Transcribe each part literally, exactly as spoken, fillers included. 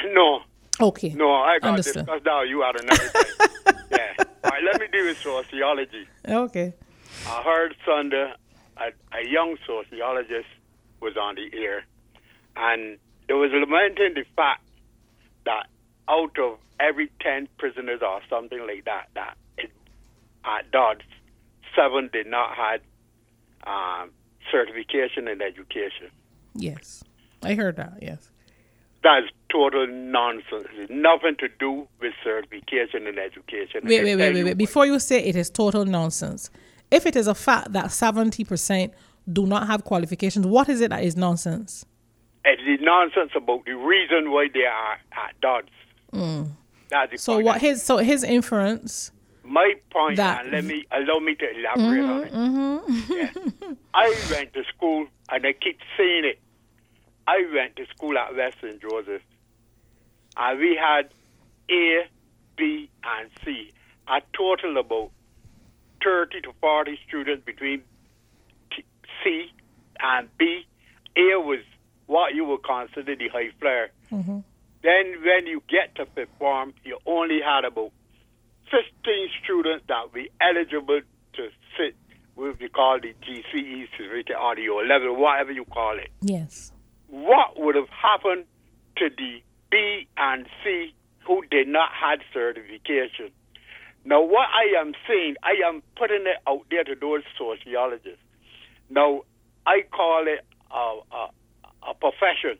No. Okay. No, I got Understood. discussed now. You had another thing. Yeah. All right, let me deal with sociology. Okay. I heard Sunday a, a young sociologist was on the air, and it was lamenting the fact that out of every ten prisoners or something like that, that it, at Dodds, seven did not have um, certification in education. Yes. I heard that, yes. That's total nonsense. It's nothing to do with certification in education. Wait, wait, wait, wait, wait. Before you say it is total nonsense, if it is a fact that seventy percent do not have qualifications, what is it that is nonsense? It's the nonsense about the reason why they are at Dodds. Mm. That's the So point. what his so his inference. My point, That- and let me allow me to elaborate on it. Mm-hmm. Yeah. I went to school, and I keep saying it. I went to school at West Saint Joseph, and we had A, B, and C. A total about thirty to forty students between T- C and B. A was what you would consider the high flyer. Mm-hmm. Then when you get to fifth form, you only had about fifteen students that were eligible to sit with what we call the G C E certificate or the O level, whatever you call it. Yes. What would have happened to the B and C who did not have certification? Now, what I am saying, I am putting it out there to those sociologists. Now, I call it a, a, a profession.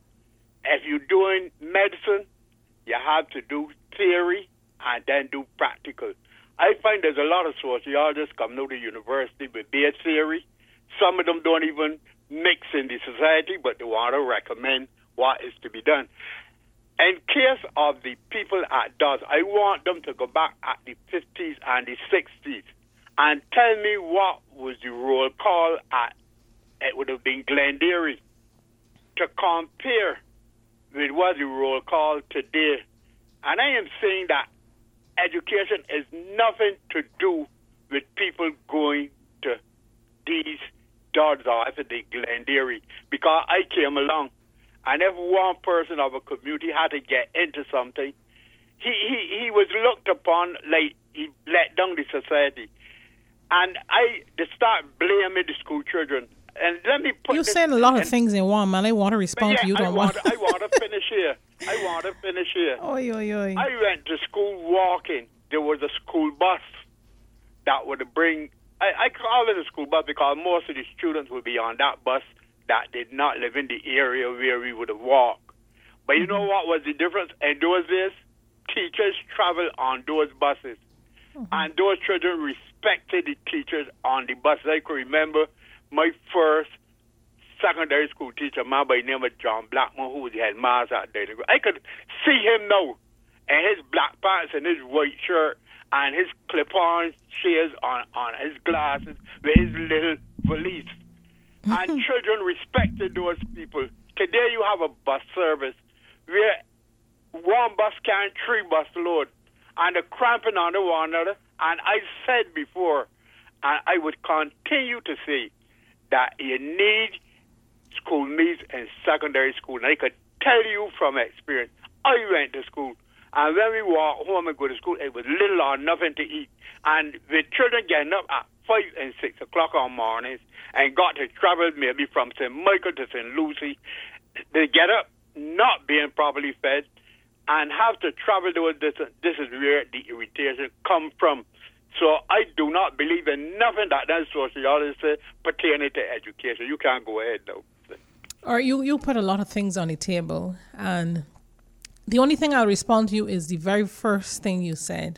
If you're doing medicine, you have to do theory and then do practical. I find there's a lot of sociologists coming out of university with their theory. Some of them don't even mix in the society, but they want to recommend what is to be done. In case of the people at Dodds, I want them to go back at the fifties and the sixties and tell me what was the roll call at, it would have been Glenderry, to compare with what the roll call today. And I am saying that education is nothing to do with people going to these Dodds or if it's Glenderry, because I came along, and if one person of a community had to get into something, he, he, he was looked upon like he let down the society. And I they start blaming the school children. And let me put You're this, saying a lot of and, things in one, man. I want to respond yeah, to you. I Don't want, want. I want to finish here. I want to finish here. Oy, oy, oy. I went to school walking. There was a school bus that would bring, I, I call it a school bus because most of the students would be on that bus that did not live in the area where we would have walked. But you know what was the difference? In those days, teachers traveled on those buses. Mm-hmm. And those children respected the teachers on the bus. I could remember my first secondary school teacher, man by the name of John Blackman, who was the headmaster at Daily. I could see him now, and his black pants and his white shirt and his clip-on shades on, on his glasses with his little valise. And children respected those people. Today you have a bus service where one bus carrying three bus load, and they're cramping on one another. And I said before, and I would continue to say, that you need school meals in secondary school. And I could tell you from experience, I went to school, and when we walk home and go to school, it was little or nothing to eat. And with children getting up at five and six o'clock on mornings and got to travel maybe from Saint Michael to Saint Lucie, they get up not being properly fed and have to travel those distance. This is where the irritation comes from. So I do not believe in nothing that that sociologist said pertaining to education. You can't go ahead though. Or you, you put a lot of things on the table, and the only thing I'll respond to you is the very first thing you said,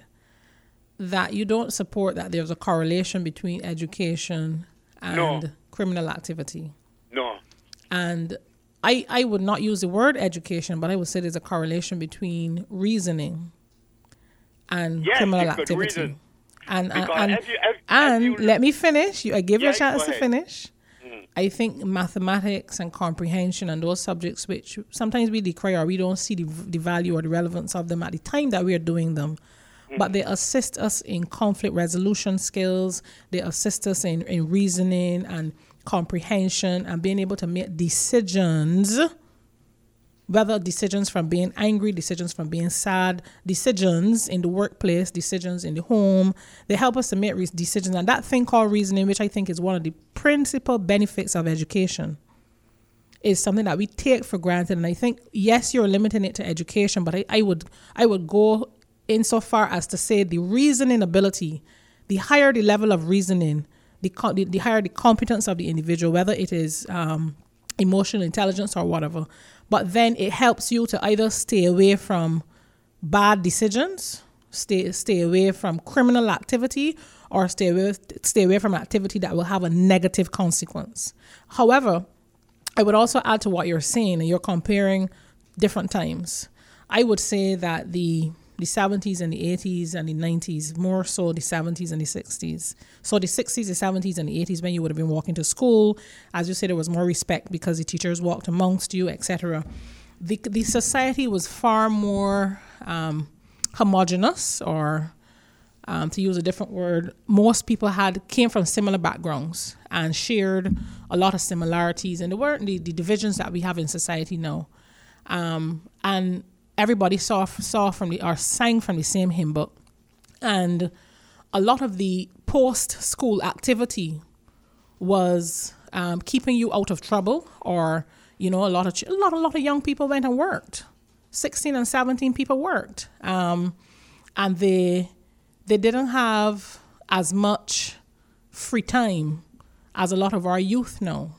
that you don't support that there's a correlation between education and No. criminal activity. No. And I, I would not use the word education, but I would say there's a correlation between reasoning and Yes, criminal you could activity. reason. And and, Because and, if you- if- if and you- let me finish. You, I give you Yeah, a chance go to ahead. finish. I think mathematics and comprehension and those subjects which sometimes we decry or we don't see the, the value or the relevance of them at the time that we are doing them. Mm-hmm. But they assist us in conflict resolution skills. They assist us in, in reasoning and comprehension and being able to make decisions whether decisions from being angry, decisions from being sad, decisions in the workplace, decisions in the home. They help us to make re- decisions. And that thing called reasoning, which I think is one of the principal benefits of education, is something that we take for granted. And I think, yes, you're limiting it to education, but I, I would I would go insofar as to say the reasoning ability, the higher the level of reasoning, the, the, the higher the competence of the individual, whether it is um, emotional intelligence or whatever. But then it helps you to either stay away from bad decisions, stay stay away from criminal activity, or stay away, stay away from activity that will have a negative consequence. However, I would also add to what you're saying, and you're comparing different times. I would say that the the seventies and the eighties and the nineties, more so the seventies and the sixties. So the sixties, the seventies and the eighties, when you would have been walking to school, as you said, there was more respect because the teachers walked amongst you, et cetera. The, the society was far more um, homogenous, or um, to use a different word, most people had came from similar backgrounds and shared a lot of similarities, and there weren't the, the divisions that we have in society now. Um, and everybody saw saw from the or sang from the same hymn book, and a lot of the post-school activity was um, keeping you out of trouble, or you know, a lot of a lot a lot of young people went and worked. sixteen and seventeen people worked, um, and they they didn't have as much free time as a lot of our youth now,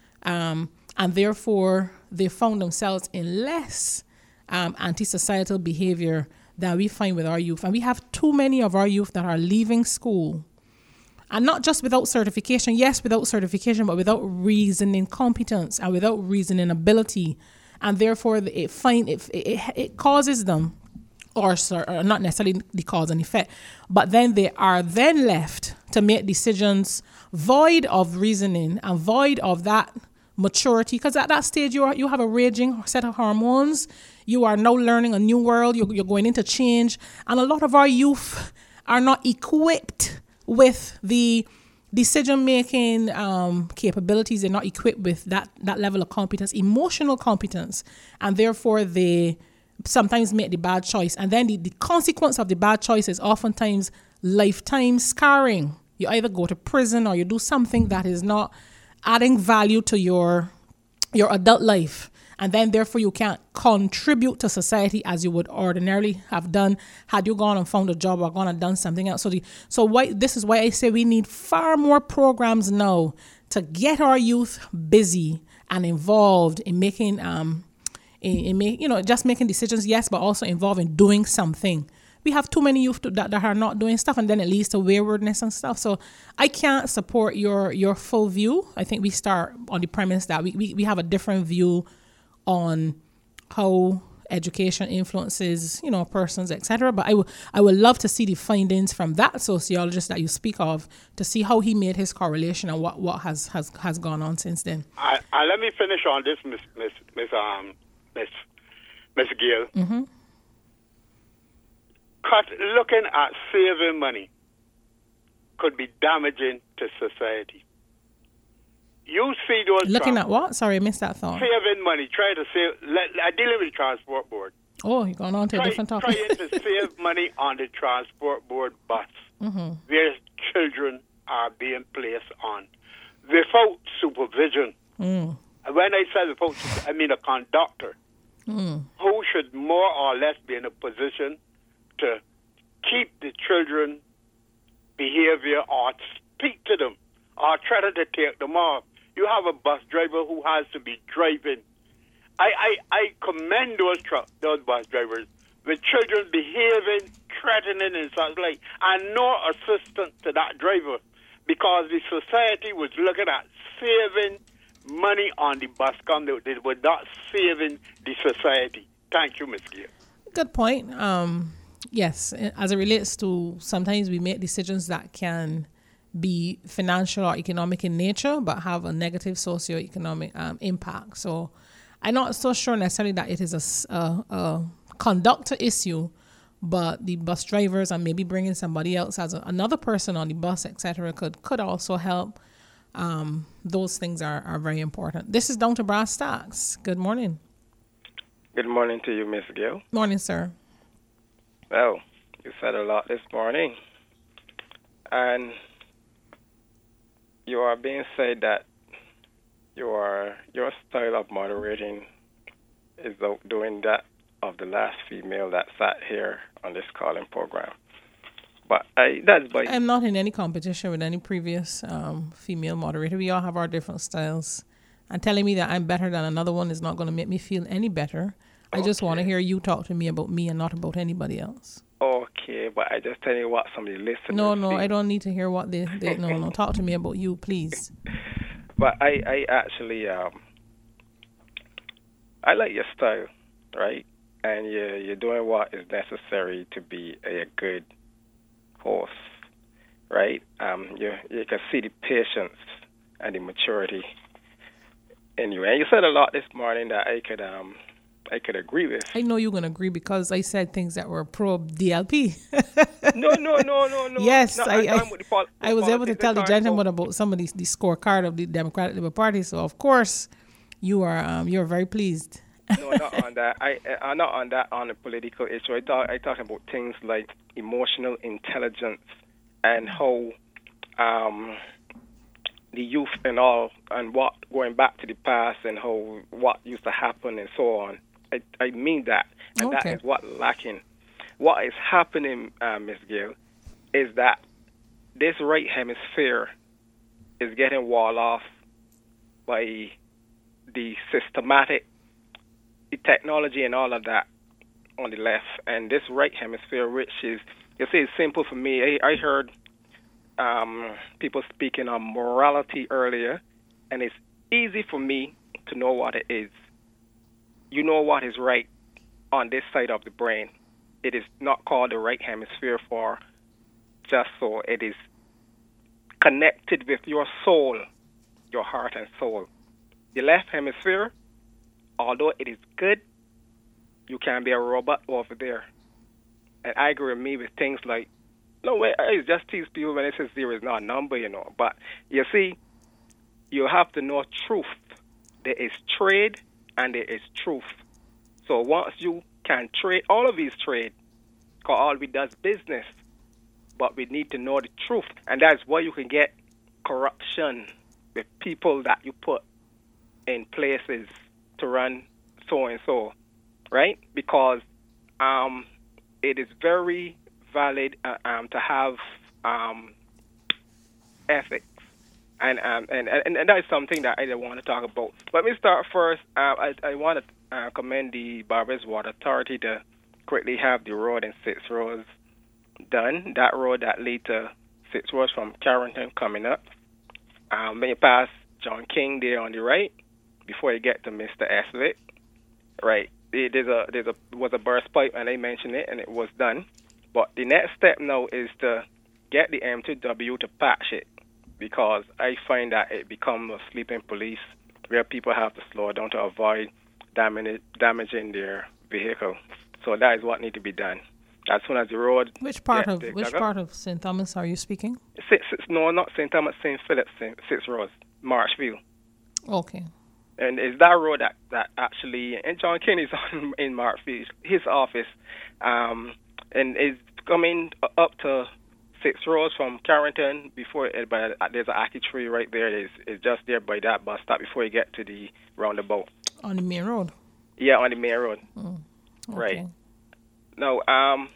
um, and therefore they found themselves in less Um, anti-societal behavior that we find with our youth. And we have too many of our youth that are leaving school. And not just without certification, yes, without certification, but without reasoning competence and without reasoning ability. And therefore, it find it, it, it causes them, or, or not necessarily the cause and effect, but then they are then left to make decisions void of reasoning and void of that maturity, because at that stage you are, you have a raging set of hormones. You are now learning a new world. You're, you're going into change, and a lot of our youth are not equipped with the decision-making um, capabilities. They're not equipped with that that level of competence, emotional competence, and therefore they sometimes make the bad choice. And then the, the consequence of the bad choice is oftentimes lifetime scarring. You either go to prison or you do something that is not adding value to your your adult life, and then therefore you can't contribute to society as you would ordinarily have done had you gone and found a job or gone and done something else. So the so why this is why I say we need far more programs now to get our youth busy and involved in making um in, in make, you know just making decisions, yes, but also involved in doing something. We have too many youth that, that are not doing stuff, and then it leads to waywardness and stuff. So I can't support your your full view. I think we start on the premise that we, we, we have a different view on how education influences, you know, persons, et cetera. But I would I would love to see the findings from that sociologist that you speak of, to see how he made his correlation and what, what has, has, has gone on since then. I, I, let me finish on this, Miss Miss Miss um Miss Miss Gill. Mm-hmm. Cut, looking at saving money could be damaging to society. You see those looking trans- at what? Sorry, I missed that thought. Saving money, try to save. Let, I dealing with the transport board. Oh, you're going on to try, a different topic. Trying to save money on the transport board bus, mm-hmm. where children are being placed on without supervision. Mm. And when I say without, I mean a conductor mm. who should more or less be in a position to keep the children behavior or speak to them or try to take them off. You have a bus driver who has to be driving. I, I, I commend those truck, those bus drivers with children behaving, threatening and such like, and no assistance to that driver, because the society was looking at saving money on the bus come. They, they were not saving the society. Thank you, Miz Gill. Good point. Um, yes, as it relates to sometimes we make decisions that can be financial or economic in nature, but have a negative socioeconomic um, impact. So I'm not so sure necessarily that it is a, a, a conductor issue, but the bus drivers and maybe bringing somebody else as a, another person on the bus, et cetera, could, could also help. Um, those things are, are very important. This is Down to Brass Tacks. Good morning. Good morning to you, Miss Gill. Morning, sir. Well, you said a lot this morning. And you are being said that your your style of moderating is doing that of the last female that sat here on this calling program. But I, that's by... I'm not in any competition with any previous um, female moderator. We all have our different styles. And telling me that I'm better than another one is not going to make me feel any better. I Okay. just want to hear you talk to me about me and not about anybody else. Okay, but I just tell you what some of the listeners No, no, think. I don't need to hear what they, they no, no. Talk to me about you, please. But I, I actually, um, I like your style, right? And you're, you're doing what is necessary to be a, a good host, right? Um, you, you can see the patience and the maturity in you. And you said a lot this morning that I could, um, I could agree with. I know you're going to agree because I said things that were pro D L P. No, no, no, no, no. Yes, no, I, I, I'm with the pol- I was able to politics tell the they're talking gentleman about. about some of the, the scorecard of the Democratic Labour Party. So of course, you are um, you're very pleased. No, not on that. I, I'm not on that on a political issue. I talk, I talk about things like emotional intelligence and how um, the youth and all, and what going back to the past and how what used to happen and so on. I, I mean that, and Okay. that is what lacking. What is happening, uh, Miss Gill, is that this right hemisphere is getting walled off by the systematic, the technology and all of that on the left, and this right hemisphere, which is, you see, it's simple for me. I, I heard um, people speaking on morality earlier, and it's easy for me to know what it is. You know what is right on this side of the brain. It is not called the right hemisphere for just so. It is connected with your soul, your heart and soul. The left hemisphere, although it is good, you can be a robot over there. And I agree with me with things like, no way, I just tease people when it says zero is not a number, you know. But you see, you have to know truth. There is trade and there is truth. So once you can trade, all of these trade, because all we does business, but we need to know the truth. And that's why you can get corruption with people that you put in places to run so and so, right? Because um, it is very valid uh, um, to have um, ethics. And, um, and and and that is something that I don't want to talk about. Let me start first. Uh, I, I want to uh, commend the Barbers Water Authority to quickly have the road in Six Roads done. That road that leads to Six Roads from Carrington coming up. Um, when you pass John King there on the right, before you get to Mister Eslick, right? There's a there's a was a burst pipe, and they mentioned it, and it was done. But the next step now is to get the M two W to patch it, because I find that it becomes a sleeping police where people have to slow down to avoid damage, damaging their vehicle. So that is what needs to be done. As soon as the road... Which part yeah, of they- which they- part of Saint Thomas are you speaking? Six, six, no, not Saint Thomas, Saint Philip, Saint, Six Roads, Marshfield. Okay. And it's that road that, that actually... And John King is on, in Marshfield, his office. Um, and it's coming up to Six Roads from Carrington before it, but there's an ackee tree right there. It's, it's just there by that bus stop before you get to the roundabout. On the main road. Yeah, on the main road. Okay. Right. Now, um,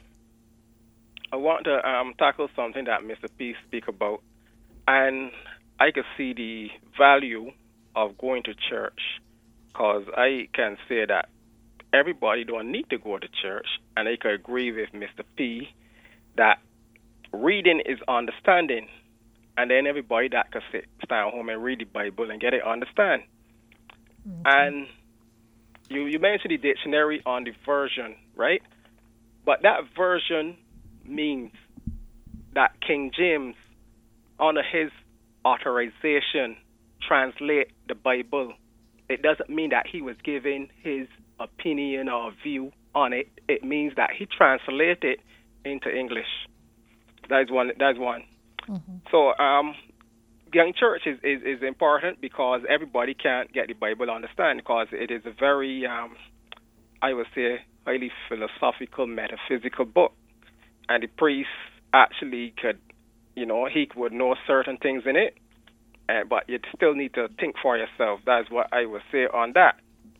I want to um, tackle something that Mister P speak about, and I can see the value of going to church, because I can say that everybody don't need to go to church, and I can agree with Mister P that reading is understanding, and then everybody that can sit, stay at home and read the Bible and get it understand. Okay. And you, you mentioned the dictionary on the version, right? But that version means that King James, under his authorization, translate the Bible. It doesn't mean that he was giving his opinion or view on it. It means that he translated it into English. That's one. That's one. Mm-hmm. So, um, going to church is, is, is important because everybody can't get the Bible understand, because it is a very um, I would say, highly philosophical, metaphysical book. And the priest actually could, you know, he would know certain things in it, uh, but you still need to think for yourself. That's what I would say on that.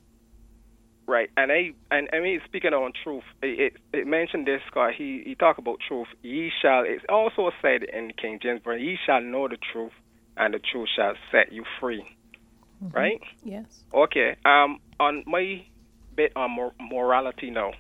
Right, and I and I mean, speaking on truth, it, it mentioned this, Scott. He he talked about truth. Ye shall. It's also said in King James, but ye shall know the truth, and the truth shall set you free. Mm-hmm. Right? Yes. Okay. Um, on my bit on mor- morality now,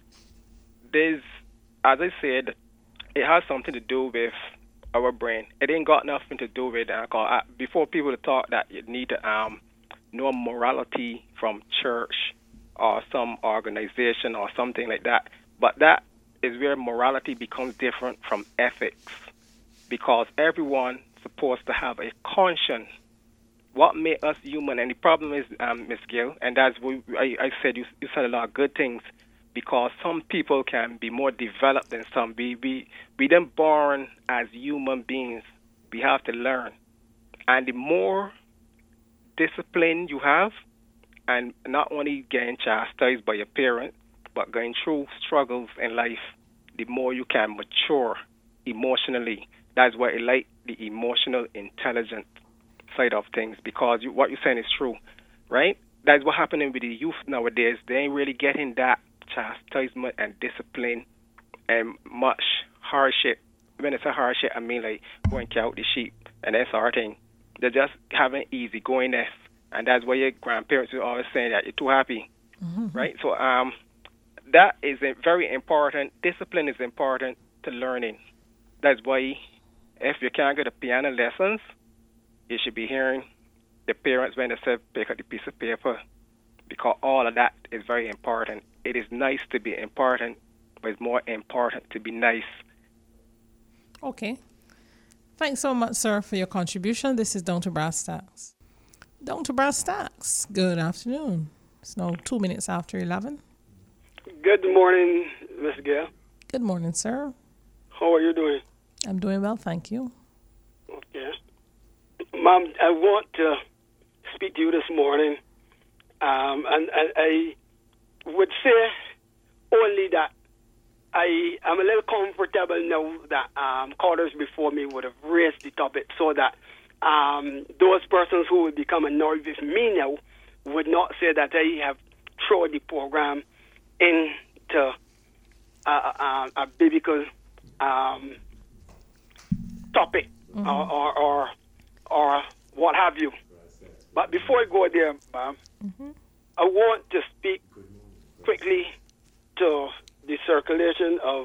there's, as I said, it has something to do with our brain. It ain't got nothing to do with uh, cause, uh, before people talk that you need to um know morality from church or some organization or something like that. But that is where morality becomes different from ethics, because everyone's supposed to have a conscience. What makes us human? And the problem is, um, Miss Gill, and that's what I, I said, you, you said a lot of good things, because some people can be more developed than some. We, we, we then born as human beings. We have to learn. And the more discipline you have, and not only getting chastised by your parents, but going through struggles in life, the more you can mature emotionally. That's why I like the emotional intelligence side of things, because you, what you're saying is true, right? That's what's happening with the youth nowadays. They ain't really getting that chastisement and discipline and much hardship. When it's a hardship, I mean like going to count the sheep and that sort of thing. They're just having easy goingness. And that's why your grandparents are always saying that you're too happy, mm-hmm. right? So um, that is very important. Discipline is important to learning. That's why if you can't get the piano lessons, you should be hearing the parents when they say pick up the piece of paper, because all of that is very important. It is nice to be important, but it's more important to be nice. Okay. Thanks so much, sir, for your contribution. This is Down to Brass Tacks. Down to Brass Tacks. Good afternoon. It's now two minutes after eleven. Good morning, Miss Gail. Good morning, sir. How are you doing? I'm doing well, thank you. Okay. Mom, I want to speak to you this morning, um, and, and I would say only that I am a little comfortable now that um, callers before me would have raised the topic, so that Um, those persons who would become annoyed with me now would not say that I have thrown the program into a, a, a biblical um, topic, mm-hmm. or, or, or or what have you. But before I go there, um, mm-hmm. I want to speak quickly to the circulation of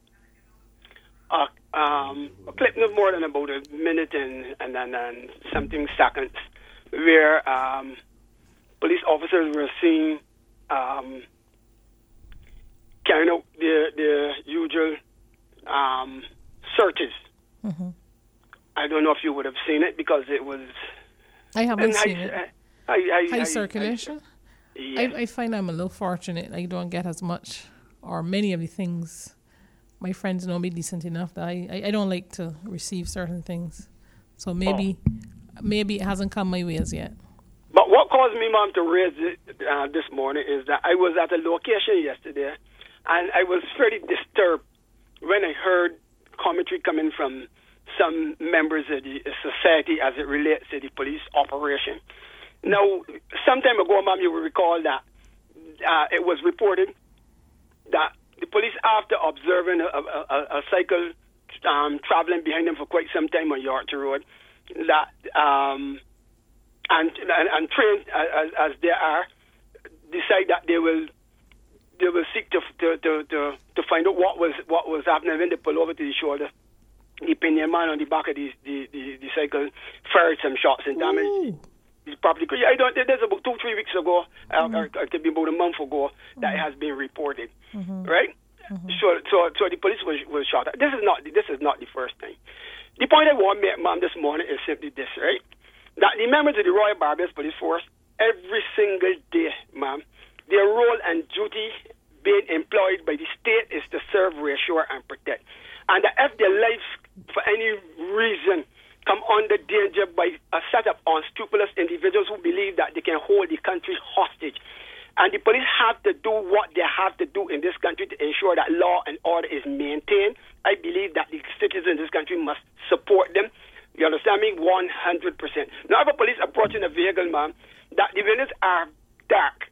a Um, a clip no more than about a minute and and, and, and something seconds, where um, police officers were seen um, carrying out their, their usual um, searches. Mm-hmm. I don't know if you would have seen it, because it was... I haven't seen high, it. I, I, high I, circulation? I, yeah. I, I find I'm a little fortunate. I don't get as much, or many of the things... My friends know me decent enough that I, I, I don't like to receive certain things. So maybe oh. maybe it hasn't come my way as yet. But what caused me, Mom, to raise it uh, this morning is that I was at a location yesterday, and I was very disturbed when I heard commentary coming from some members of the society as it relates to the police operation. Now, some time ago, Mom, you will recall that uh, it was reported that the police, after observing a, a, a cycle um, traveling behind them for quite some time on Yorkshire Road, that um, and, and and trained as, as they are, decide that they will they will seek to to, to to to find out what was what was happening. When they pull over to the shoulder, the opinion man on the back of the the, the, the cycle fired some shots and damaged his property. I don't. There's about two three weeks ago, mm-hmm. or, or it could be about a month ago, mm-hmm. that it has been reported. Mm-hmm. Right, mm-hmm. so so so the police was was shot. This is not this is not the first thing. The point I want to make, Mom, this morning is simply this, right? That the members of the Royal Barbados Police Force, every single day, Ma'am, their role and duty being employed by the state is to serve, reassure, and protect. And that if their lives, for any reason, come under danger by a set of unscrupulous individuals who believe that they can hold the country hostage, And the police have to do what they have to do in this country to ensure that law and order is maintained. I believe that the citizens in this country must support them. You understand me? one hundred percent. Now, if a police approaching a vehicle, ma'am, that the windows are dark,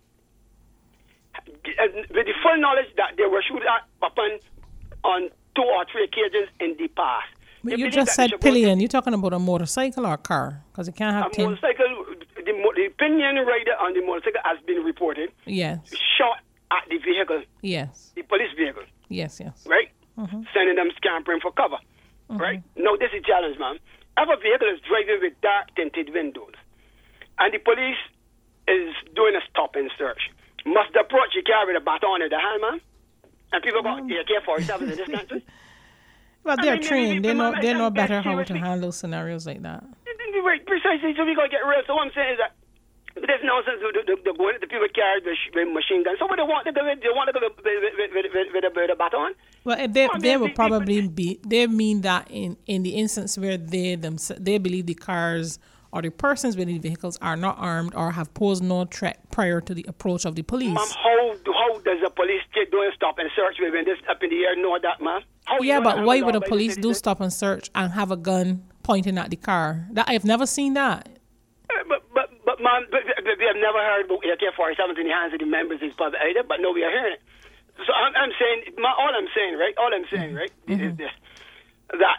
with the full knowledge that they were shooting upon on two or three occasions in the past. But you just said pillion. You're talking about a motorcycle or a car? Because it can't have a ten. motorcycle. The, the pillion rider on the motorcycle has been reported. Yes. Shot at the vehicle. Yes. The police vehicle. Yes, yes. Right? Mm-hmm. Sending them scampering for cover. Mm-hmm. Right? Now, this is a challenge, ma'am. If a vehicle is driving with dark tinted windows and the police is doing a stop and search, must the approach you carry with a baton in the hand, ma'am? And people got A K forty-sevens in this country? Well, they're I mean, trained. maybe, They know, maybe, they know maybe, better how to seriously. handle scenarios like that. Right, precisely. So we got to get real. So what I'm saying is that there's nonsense with the, the, the, the, the people carry the, the machine guns. So what they want to go with, they want to go with, with, with, with, with, with, a, with a baton? Well, eh, they, I mean, they will the- the- probably be, they mean that in, in the instance where they themselves, they believe the cars or the persons within the vehicles are not armed or have posed no threat prior to the approach of the police. Ma'am, how, how does the police take doing stop and search when this up in the air know that, ma'am? How you Yeah, know but that why I'm would the not police by do the stop and search and have a gun pointing at the car? That I've never seen that. Uh, But, but, but, ma'am, but, but we have never heard about A K forty-sevens in the hands of the members of the public either, but no, we are hearing it. So I'm, I'm saying, my, all I'm saying, right, all I'm saying, right, is this, that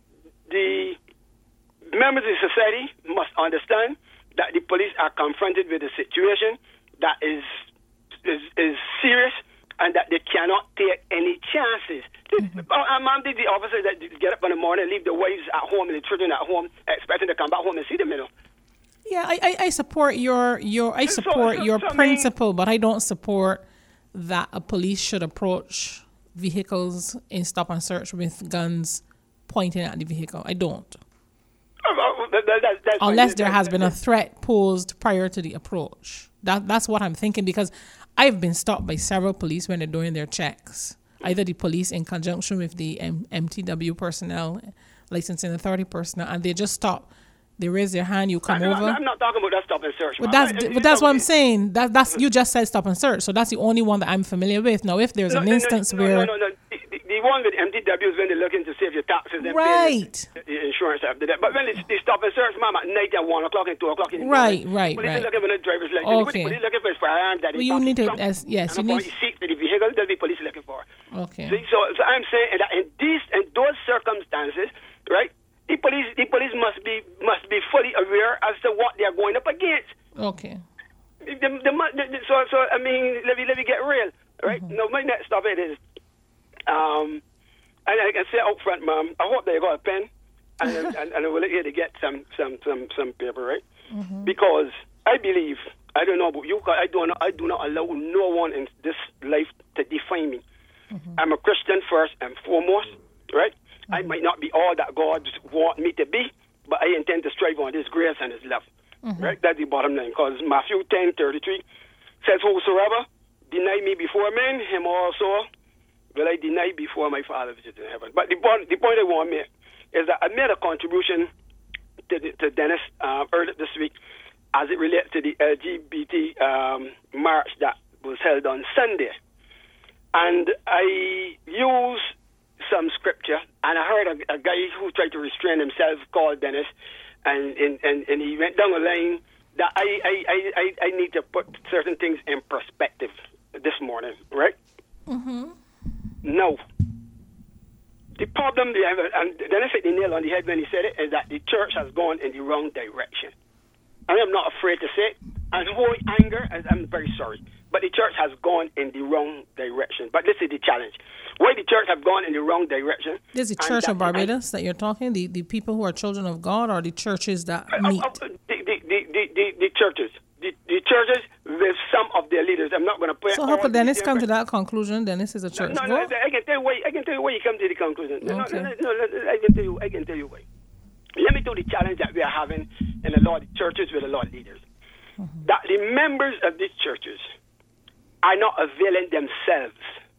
the members of society must understand that the police are confronted with a situation that is is, is serious and that they cannot take any chances. Mm-hmm. Uh, ma'am, did the officers that get up in the morning, leave the wives at home and the children at home, expecting to come back home and see them, you know? Yeah, I, I, I support your your I So- support so- your so, I mean- principle, but I don't support that a police should approach vehicles in stop and search with guns pointing at the vehicle. I don't. Uh, uh, that- that- that- that's fine. Unless there That- has that- been a threat posed prior to the approach. That that's what I'm thinking, because I've been stopped by several police when they're doing their checks. Either the police in conjunction with the M- MTW personnel, licensing authority personnel, and they just stop. They raise their hand, you come I'm over. not, I'm not talking about that stop and search. But ma'am. that's I- I- but that's what I'm you saying. That that's you just said stop and search, so that's the only one that I'm familiar with. Now, if there's No, an no, no, instance no, where no, no, no. The, the, the one with M T W is when they're looking to save your taxes and Right. pay the insurance after that. But when they, they stop and search, ma'am, at night at one o'clock and two o'clock in the Right, morning, right, police right. are looking for the driver's license. Okay. Police looking for his firearm that Well, he you passed need to- from, as- yes, and you upon need- his seat to the vehicle, there'll be police looking for. okay, See, so, so I'm saying that in these in those circumstances, right? The police the police must be must be fully aware as to what they are going up against. okay, The, the, mu- the, the, so, so I mean, let me let me get real, right? Mm-hmm. Now, my next topic is, um, and I can say out front, ma'am, I hope they got a pen, and and, and I will let you to get some some some some paper, right? Mm-hmm. Because I believe, I don't know about you, 'cause I don't I do not allow no one in this life to define me. Mm-hmm. I'm a Christian first and foremost, right? I might not be all that God want me to be, but I intend to strive on His grace and His love. Mm-hmm. Right? That's the bottom line. Because Matthew ten thirty-three says, whosoever deny me before men, him also will I deny before my Father which is in heaven. But the point, the point I want to make is that I made a contribution to, the, to Dennis uh, earlier this week as it relates to the L G B T um, march that was held on Sunday. And I used some scripture, and I heard a, a guy who tried to restrain himself called Dennis, and and, and, and he went down a line that I, I, I, I, I need to put certain things in perspective this morning, right? mm-hmm. No. The problem, they have, and Dennis hit the nail on the head when he said it, is that the church has gone in the wrong direction. I am not afraid to say it, and whole anger, and I'm very sorry, but the church has gone in the wrong direction. But this is the challenge. Why the church have gone in the wrong direction? There's the and Church that- of Barbados that you're talking, the, the people who are children of God, or the churches that and- meet. uh, uh, the, the, the, the, the, the churches. The, the churches with some of their leaders. I'm not going to put So all how could the Dennis come to different- that conclusion? Dennis is a church. No, no, Go. no, I can tell you why. I can tell you why you come to the conclusion. No, Okay. no, no, no, I can tell you. I can tell you why. Let me tell you the challenge that we are having in a lot of churches with a lot of leaders. Mm-hmm. That the members of these churches are not availing themselves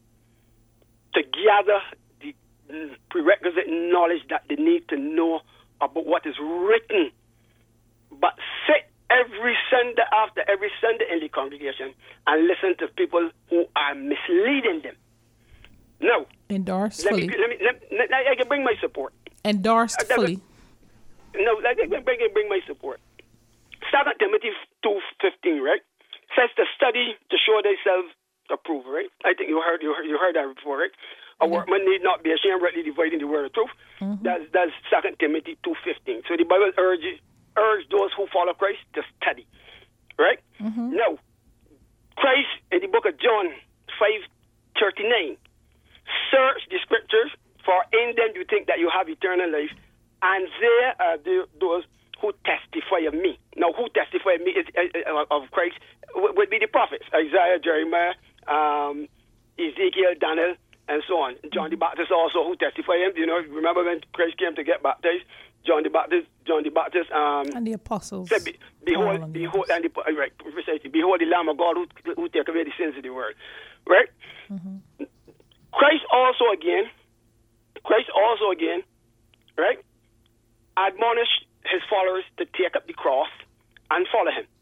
to gather the mm, prerequisite knowledge that they need to know about what is written, but sit every Sunday after every Sunday in the congregation and listen to people who are misleading them. No. Endorse let fully. Me, let me, let, let, I can bring my support. Endorsed uh, fully. No, let me bring, bring my support. Second Timothy two fifteen, right? Says to study to show themselves approved, right? I think you heard you heard, you heard that before, right? A Yeah. workman need not be ashamed, rightly dividing the word of truth. Mm-hmm. That's that's Second Timothy two fifteen. So the Bible urges urge those who follow Christ to study, right? Mm-hmm. Now, Christ in the book of John five thirty nine, search the scriptures, for in them you think that you have eternal life, and there are the, those who testify of me. Now, who testify of me is uh, of Christ would be the prophets: Isaiah, Jeremiah, um, Ezekiel, Daniel, and so on. John the Baptist also, who testify him. You know, remember when Christ came to get baptized? John the Baptist, John the Baptist, um, And the apostles. said, Be, behold, and behold, and the, right, precisely, behold the Lamb of God who who take away the sins of the world, right? Mm-hmm. Christ also again, Christ also again, right, admonished his followers to take up the cross and follow him,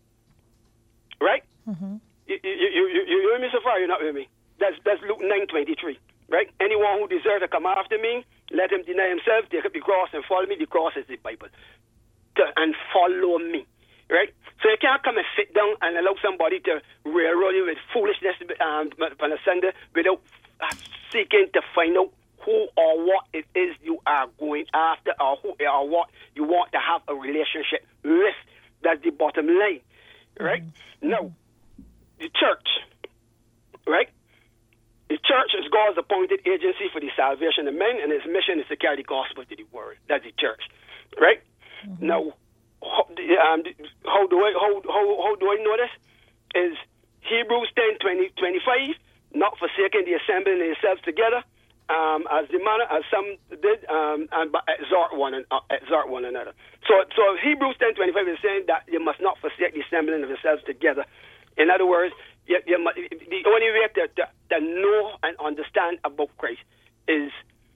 right? Mm-hmm. You, you, you, you, you with me so far? You're not with me. That's that's Luke nine twenty three, right? Anyone who desires to come after me, let him deny himself, take up the cross, and follow me. The cross is the Bible, to, and follow me, right? So you can't come and sit down and allow somebody to railroad you with foolishness um, on a Sunday without seeking to find out who or what it is you are going after, or who or what you want to have a relationship with. That's the bottom line, right? Mm-hmm. Now, the church, right? The church is God's appointed agency for the salvation of men, and its mission is to carry the gospel to the world. That's the church, right? Mm-hmm. Now, how, um, how do I how, how how do I know this? Is Hebrews ten twenty twenty-five, not forsaking the assembling themselves together, um, as the manner as some did, um, and but exhort one and uh, exhort one another. So, so Hebrews ten twenty-five is saying that you must not forsake the assembling of yourselves together. In other words, you, you must, the only way to, to, to know and understand about Christ is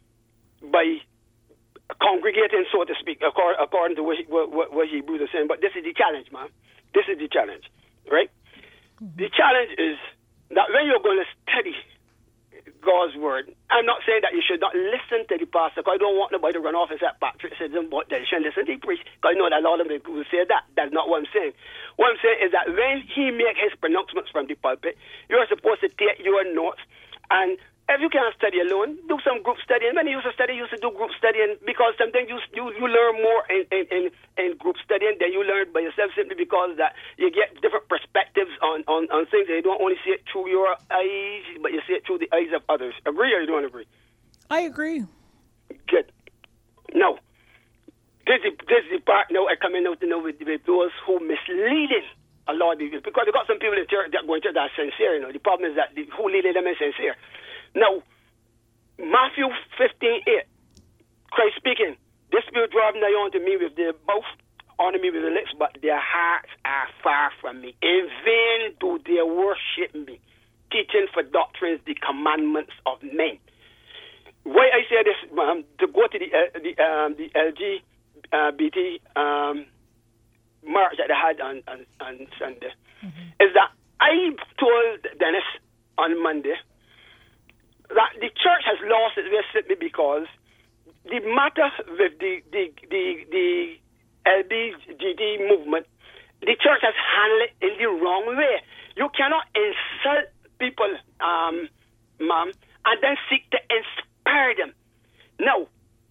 by congregating, so to speak, according, according to what, what, what Hebrews is saying. But this is the challenge, man. This is the challenge, right? Mm-hmm. The challenge is that when you're going to study God's word, I'm not saying that you should not listen to the pastor, because I don't want nobody to run off and say, Patrick said, but they shouldn't listen to the priest, because I know that a lot of them will say that. That's not what I'm saying. What I'm saying is that when he makes his pronouncements from the pulpit, you're supposed to take your notes, and if you can't study alone, do some group studying. When you used to study, you used to do group studying, because sometimes you you, you learn more in, in, in, in group studying than you learn by yourself, simply because that you get different perspectives on, on, on things, and you don't only see it through your eyes, but you see it through the eyes of others. Agree or you don't agree? I agree. Good. No. This is, this is the part now I come in out to know with, with those who misleading a lot of people, because you got some people in church that going to that are sincere. You know, the problem is that the, who leading them is sincere. Now, Matthew fifteen eight, Christ speaking, this spirit drive nigh unto me with their mouth, honor me with the lips, but their hearts are far from me. In vain do they worship me, teaching for doctrines the commandments of men. Why I say this, um, to go to the uh, the, um, the L G B T um, march that they had on, on, on Sunday, mm-hmm. is that I told Dennis on Monday that the church has lost its way simply because the matter with the the the, the L G B T movement, the church has handled it in the wrong way. You cannot insult people, um, ma'am, and then seek to inspire them. Now,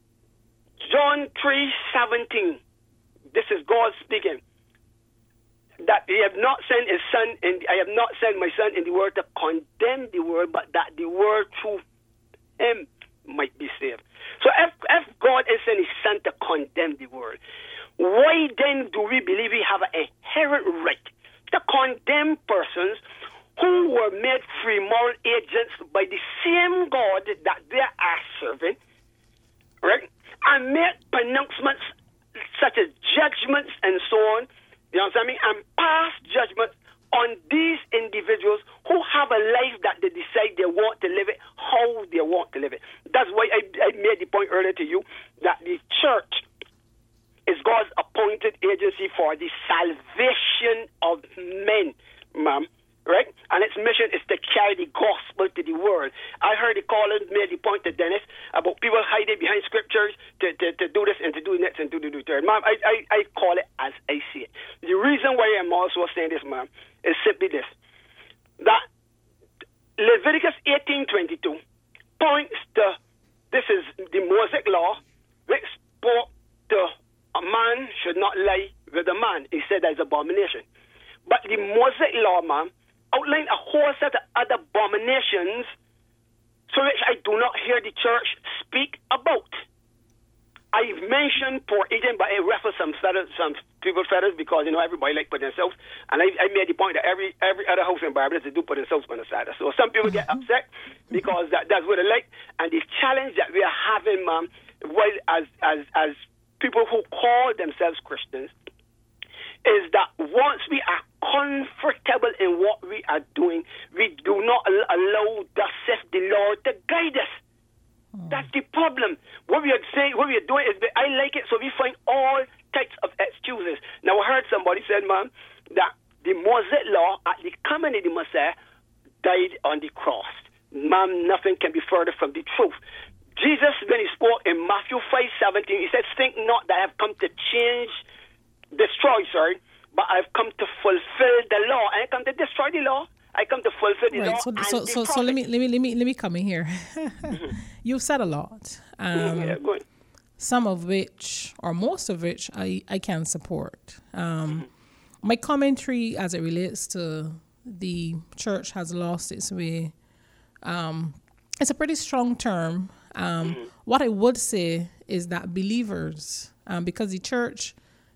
John three seventeen, this is God speaking, that he have not sent his son in, I have not sent my son in the world to condemn the world, but that the world through him might be saved. So if, if God is sent his son to condemn the world, why then do we believe we have an inherent right to condemn persons who were made free moral agents by the same God that they are serving, right? And make pronouncements such as judgments and so on, you know what I mean, and pass judgment on these individuals who have a life that they decide they want to live it, how they want to live it. That's why I, I made the point earlier to you that the church is God's appointed agency for the salvation heard the caller made the point to Dennis about people hiding behind scriptures to, to, to do this and to do next and to do the third. Ma'am, I, I, I call it as I see it. The reason why I'm also saying this, ma'am, is simply this. That Leviticus eighteen twenty-two points to, this is the Mosaic law, which spoke to a man should not lie with a man. He said that is abomination. But the Mosaic law, ma'am, outlined a whole set of other abominations so which I do not hear the church speak about. I've mentioned poor eating, but I refer some feathers, some people's feathers, because, you know, everybody like put themselves, and I, I made the point that every every other house in Barbados, they do put themselves on the side. So some people get upset because that, that's what they like, and the challenge that we are having, ma'am, well, as, as, as people who call themselves Christians, is that once we are comfortable in what we are doing, we do not allow the self the Lord to guide us. Mm. That's the problem. What we are saying, what we are doing is, I like it, so we find all types of excuses. Now, I heard somebody said, ma'am, that the Mosaic law at the coming of the Messiah died on the cross. Ma'am, nothing can be further from the truth. Jesus, when he spoke in Matthew five seventeen, he said, think not that I have come to change, destroy, sorry, but I've come to fulfill the law. I come to destroy the law. I come to fulfill the right, law. So, and so, the so, so let me let me let me let me come in here. mm-hmm. You've said a lot. Um, yeah, go ahead. Some of which, or most of which, I, I can support. Um, mm-hmm. My commentary as it relates to the church has lost its way. Um, it's a pretty strong term. Um, mm-hmm. What I would say is that believers, um, because the church,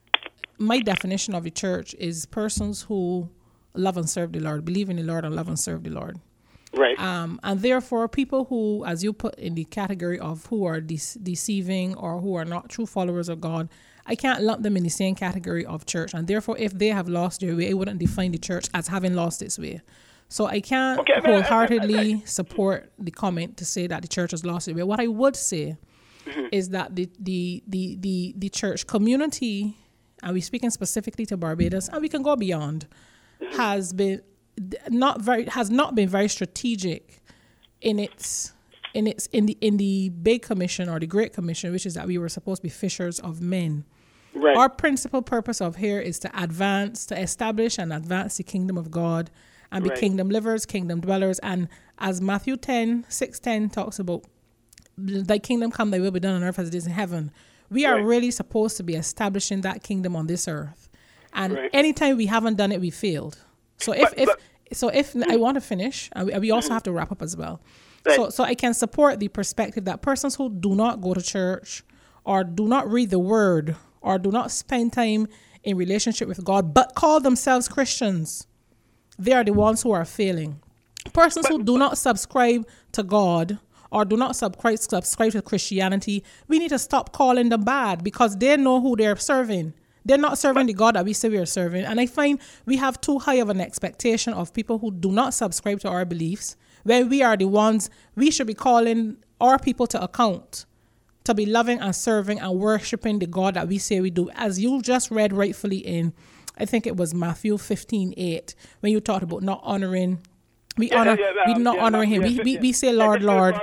my definition of the church is persons who love and serve the Lord, believe in the Lord and love and serve the Lord. Right. Um, and therefore, people who, as you put in the category of who are de- deceiving or who are not true followers of God, I can't lump them in the same category of church. And therefore, if they have lost their way, it wouldn't define the church as having lost its way. So I can't okay, wholeheartedly support the comment to say that the church has lost its way. What I would say mm-hmm. is that the, the, the, the, the church community, and we're speaking specifically to Barbados, and we can go beyond, mm-hmm. has been not very has not been very strategic in its in its in the in the big commission or the Great Commission, which is that we were supposed to be fishers of men. Right. Our principal purpose of here is to advance, to establish and advance the kingdom of God and be right. kingdom livers, kingdom dwellers. And as Matthew ten, six ten talks about, thy kingdom come, thy will be done on earth as it is in heaven. We are right. really supposed to be establishing that kingdom on this earth. And right. anytime we haven't done it, we failed. So if, but, if but, so if I want to finish, and we, we also have to wrap up as well. Right. So so I can support the perspective that persons who do not go to church or do not read the word or do not spend time in relationship with God but call themselves Christians, they are the ones who are failing. Persons but, who do not subscribe to God or do not subscribe, subscribe to Christianity, we need to stop calling them bad because they know who they're serving. They're not serving the God that we say we are serving. And I find we have too high of an expectation of people who do not subscribe to our beliefs, when we are the ones, we should be calling our people to account, to be loving and serving and worshiping the God that we say we do. As you just read rightfully in, I think it was Matthew fifteen eight, when you talked about not honoring, we yeah, honor, yeah, yeah, we not yeah, honoring him. Yeah, we, we, we say, Lord, Lord.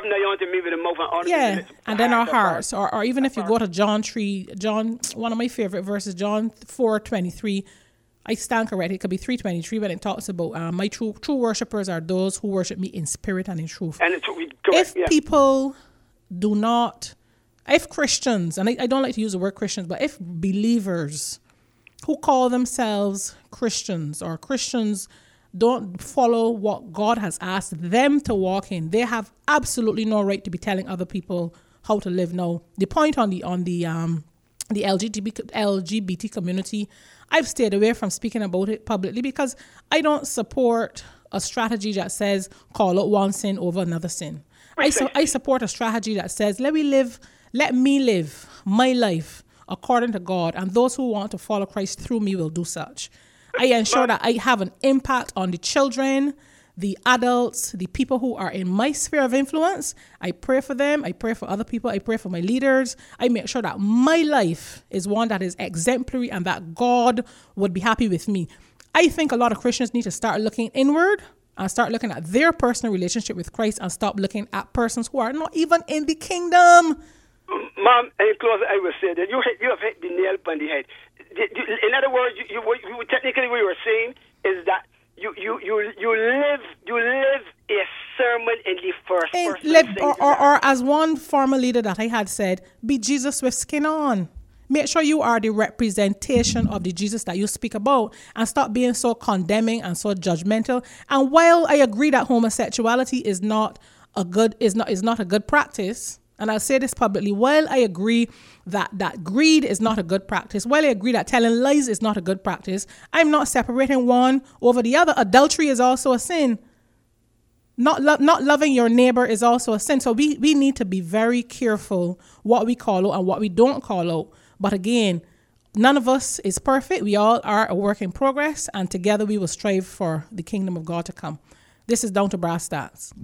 Yeah, and then our hearts, or, or even if you go to John three, John, one of my favorite verses, John four twenty-three, I stand corrected, it could be three twenty-three, when it talks about uh, my true true worshippers are those who worship me in spirit and in truth. And it's, correct, if yeah. people do not, if Christians, and I, I don't like to use the word Christians, but if believers who call themselves Christians or Christians don't follow what God has asked them to walk in, they have absolutely no right to be telling other people how to live. Now, the point on the on the um the L G B T community, I've stayed away from speaking about it publicly because I don't support a strategy that says call out one sin over another sin. I su- I support a strategy that says let me live, let me live my life according to God, and those who want to follow Christ through me will do such. I ensure that I have an impact on the children, the adults, the people who are in my sphere of influence. I pray for them. I pray for other people. I pray for my leaders. I make sure that my life is one that is exemplary and that God would be happy with me. I think a lot of Christians need to start looking inward and start looking at their personal relationship with Christ and stop looking at persons who are not even in the kingdom. Mom, in close, I will say that you hit, you have hit the nail on the head. In other words, you, you, you technically what you were saying is that you you you you live you live a sermon in the first And person. live, or, or, or as one former leader that I had said, be Jesus with skin on. Make sure you are the representation of the Jesus that you speak about, and stop being so condemning and so judgmental. And while I agree that homosexuality is not a good is not is not a good practice, and I'll say this publicly, while I agree that that greed is not a good practice, while I agree that telling lies is not a good practice, I'm not separating one over the other. Adultery is also a sin. Not lo- not loving your neighbor is also a sin. So we, we need to be very careful what we call out and what we don't call out. But again, none of us is perfect. We all are a work in progress, and together we will strive for the kingdom of God to come. This is Down to Brass Stats.